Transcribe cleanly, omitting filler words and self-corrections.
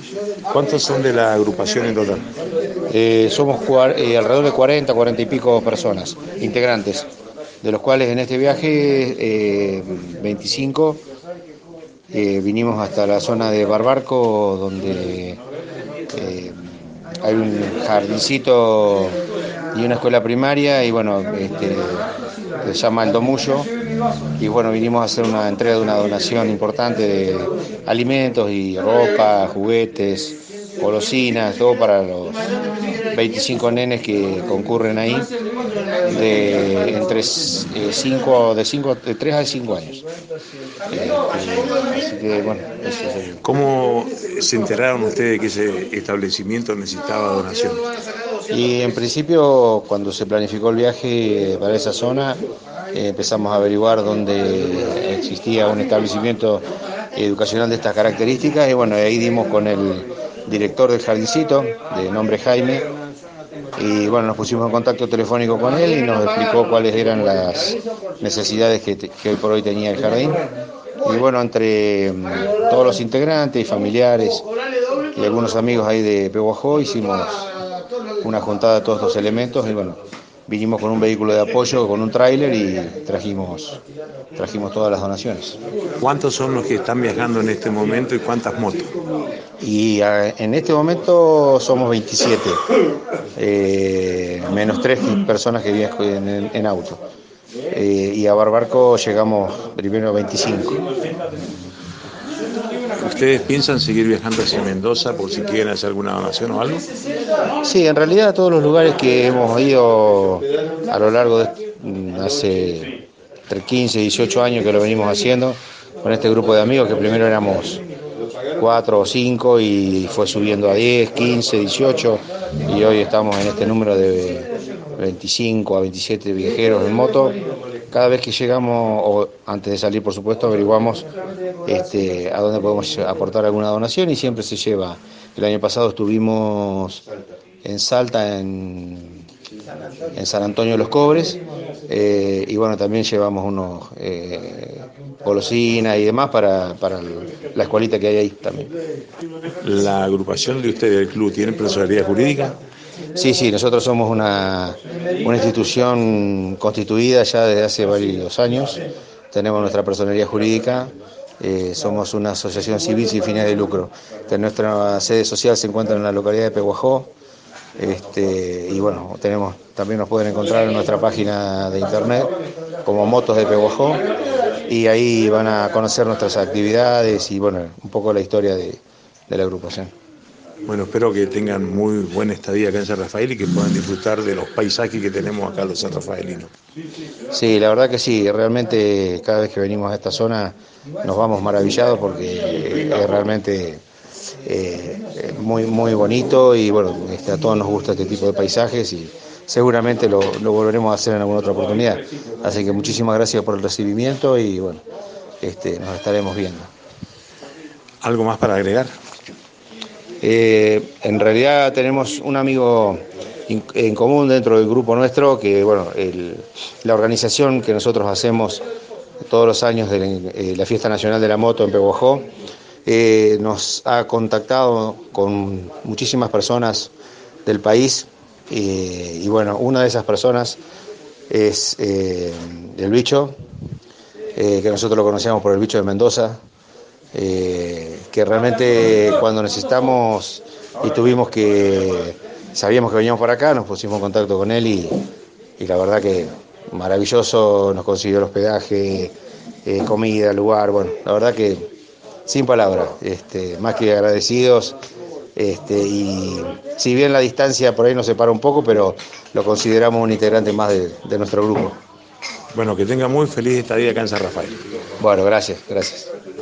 ¿Cuántos son de la agrupación en total? Somos alrededor de 40 y pico personas, integrantes, de los cuales en este viaje 25 vinimos hasta la zona de Barbarco, donde hay un jardincito y una escuela primaria, y bueno, se llama El Domullo, y bueno, vinimos a hacer una entrega de una donación importante de alimentos y ropa, juguetes, golosinas, todo para los 25 nenes que concurren ahí, de 3 a 5 años. Así que bueno, eso es el... ¿Cómo se enteraron ustedes que ese establecimiento necesitaba donación? Y en principio, cuando se planificó el viaje para esa zona, empezamos a averiguar dónde existía un establecimiento educacional de estas características, y bueno, ahí dimos con el director del jardincito, de nombre Jaime, y bueno, nos pusimos en contacto telefónico con él y nos explicó cuáles eran las necesidades que hoy por hoy tenía el jardín. Y bueno, entre todos los integrantes y familiares y algunos amigos ahí de Pehuajó, hicimos una juntada de todos los elementos, y bueno, vinimos con un vehículo de apoyo, con un tráiler, y trajimos todas las donaciones. ¿Cuántos son los que están viajando en este momento y cuántas motos? Y en este momento somos 27, menos 3 personas que viajan en auto. Y a Barbarco llegamos primero a 25. ¿Ustedes piensan seguir viajando hacia Mendoza por si quieren hacer alguna donación o algo? Sí, en realidad a todos los lugares que hemos ido a lo largo de hace entre 15 y 18 años que lo venimos haciendo con este grupo de amigos, que primero éramos 4 o 5 y fue subiendo a 10, 15, 18, y hoy estamos en este número de 25 a 27 viajeros en moto. Cada vez que llegamos, o antes de salir por supuesto, averiguamos a dónde podemos aportar alguna donación, y siempre se lleva. El año pasado estuvimos en Salta, en San Antonio de los Cobres, y bueno, también llevamos unos golosinas y demás para la escuelita que hay ahí también. ¿La agrupación de ustedes del club tiene personalidad jurídica? Sí, nosotros somos una institución constituida ya desde hace varios años, tenemos nuestra personería jurídica, somos una asociación civil sin fines de lucro. Nuestra sede social se encuentra en la localidad de Pehuajó, y bueno, también nos pueden encontrar en nuestra página de internet como Motos de Pehuajó, y ahí van a conocer nuestras actividades y bueno, un poco la historia de la agrupación. Bueno, espero que tengan muy buena estadía acá en San Rafael y que puedan disfrutar de los paisajes que tenemos acá los sanrafaelinos. Sí, la verdad que sí, realmente cada vez que venimos a esta zona nos vamos maravillados, porque es realmente muy, muy bonito, y bueno, a todos nos gusta este tipo de paisajes, y seguramente lo volveremos a hacer en alguna otra oportunidad. Así que muchísimas gracias por el recibimiento, y bueno, nos estaremos viendo. ¿Algo más para agregar? En realidad tenemos un amigo en común dentro del grupo nuestro, que bueno, la organización que nosotros hacemos todos los años de la Fiesta Nacional de la Moto en Pehuajó, nos ha contactado con muchísimas personas del país, y bueno, una de esas personas es el Bicho, que nosotros lo conocíamos por el Bicho de Mendoza, que realmente cuando necesitamos y sabíamos que veníamos para acá, nos pusimos en contacto con él, y la verdad que maravilloso, nos consiguió el hospedaje, comida, lugar, bueno, la verdad que sin palabras, más que agradecidos, y si bien la distancia por ahí nos separa un poco, pero lo consideramos un integrante más de nuestro grupo. Bueno, que tenga muy feliz estadía acá en San Rafael. Bueno, gracias.